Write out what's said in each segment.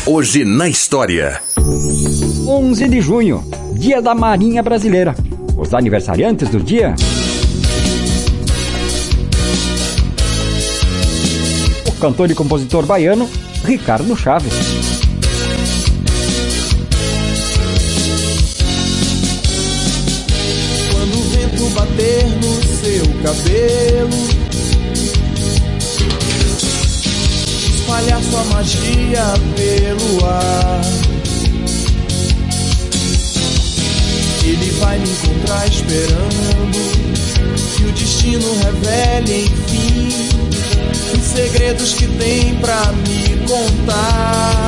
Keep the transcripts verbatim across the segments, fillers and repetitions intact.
Hoje na história. onze de junho, Dia da Marinha Brasileira. Os aniversariantes do dia: o cantor e compositor baiano Ricardo Chaves. Quando o vento bater no seu cabelo, espalhar sua magia pelo ar, ele vai me encontrar esperando que o destino revele enfim os segredos que tem pra me contar.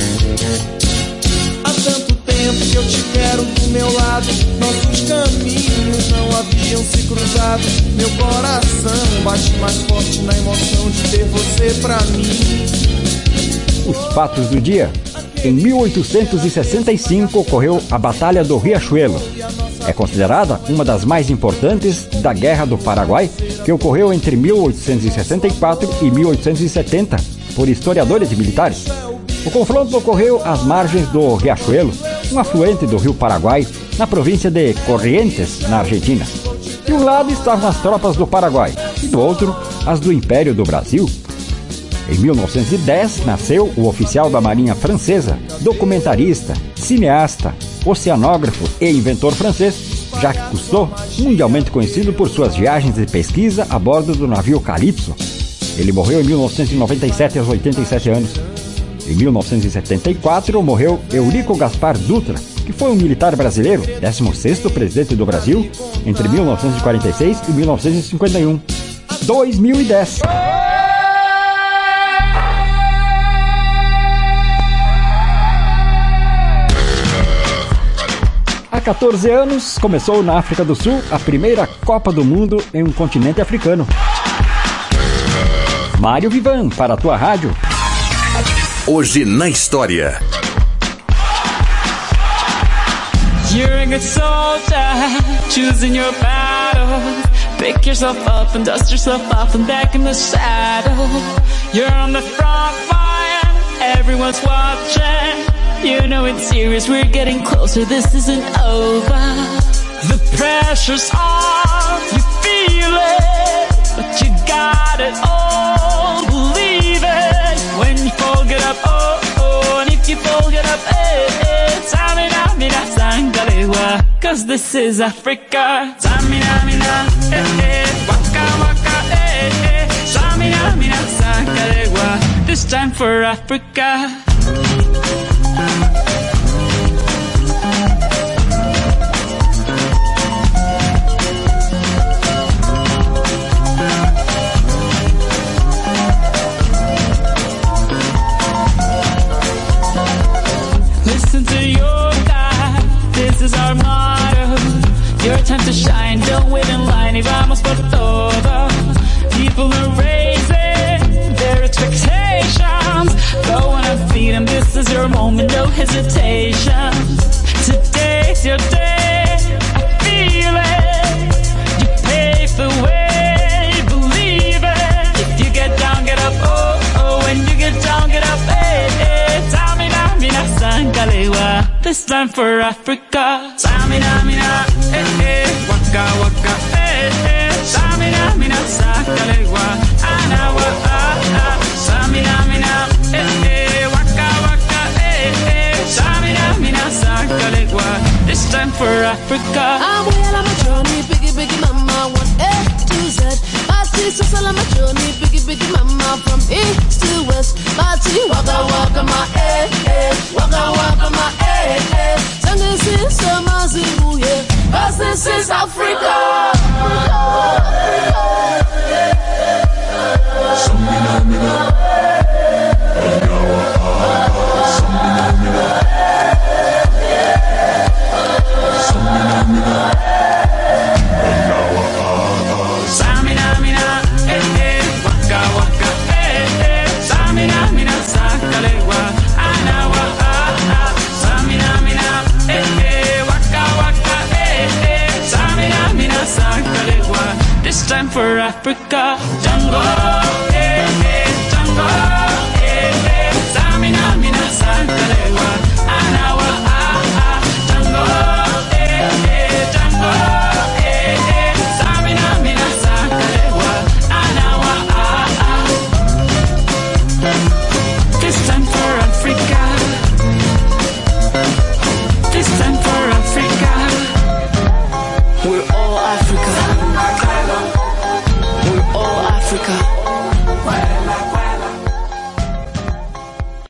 Há tanto tempo que eu te quero do meu lado, nossos caminhos não haviam se cruzado. Meu coração bate mais forte na emoção de ter você pra mim. Os fatos do dia. Em mil oitocentos e sessenta e cinco ocorreu a Batalha do Riachuelo. É considerada uma das mais importantes da Guerra do Paraguai, que ocorreu entre mil oitocentos e sessenta e quatro e mil oitocentos e setenta, por historiadores e militares. O confronto ocorreu às margens do Riachuelo, um afluente do rio Paraguai, na província de Corrientes, na Argentina. De um lado estavam as tropas do Paraguai e do outro as do Império do Brasil. Em mil novecentos e dez, nasceu o oficial da Marinha Francesa, documentarista, cineasta, oceanógrafo e inventor francês, Jacques Cousteau, mundialmente conhecido por suas viagens de pesquisa a bordo do navio Calypso. Ele morreu em mil novecentos e noventa e sete, aos oitenta e sete anos. Em mil novecentos e setenta e quatro, morreu Eurico Gaspar Dutra, que foi um militar brasileiro, décimo sexto presidente do Brasil, entre mil novecentos e quarenta e seis e mil novecentos e cinquenta e um. dois mil e dez. Há quatorze anos, começou na África do Sul a primeira Copa do Mundo em um continente africano. Mário Vivan, para a tua rádio. Hoje na história. You're a good soldier, choosing your battle. Pick yourself up and dust yourself off and back in the saddle. You're on the front line, everyone's watching. You know it's serious, we're getting closer, this isn't over. The pressure's on, you feel it, but you got it all, believe it. When you fall, get up, oh, oh, and if you fall, get up, eh, eh. Samina, mina, sangalewa, cause this is Africa. Samina, mina, eh, eh, waka, waka, eh, eh. Samina, mina, sangalewa, this time for Africa. Listen to your God, this is our motto. Your time to shine, don't wait in line. Y vamos por todo. People are raising their expectations. Go on and feed them, this is your moment, no hesitation. Today's your day, I feel it. You pave the way, believe it. If you get down, get up, oh, oh. When you get down, get up, eh, eh. Samina, mina, sangalewa, this time for Africa. Samina, mina, eh, eh. Waka, waka, eh, eh. Samina, mina, sangalewa, anawa, ah, ah. Samina, mina, eh, eh. Waka, waka, eh, eh. Samina, mina, sangalewa, this time for Africa. I'm well on my journey, biggie, biggie, mama, one A to Z. My sister's all on my journey, biggie, biggie, mama, from east to west. My tea, waka, waka, my eh, eh. Waka, waka, my eh, eh. Sing this is a Mazibu, yeah. Cause this is Africa. Samina, mina, Onyawa, ah, Samina, mina, Samina, mina, Onyawa, ah, Samina, mina, eh, eh. Waka, waka, eh, eh. Samina, mina, sangalewa, anawa, ah, ah. Samina, mina, eh, eh. Waka, waka, eh, eh. Samina, mina, sangalewa, this time for Africa. Jungle, eh, eh. Jungle, eh, eh. Samina, mina, sangalewa. all Africa. We're all Africa.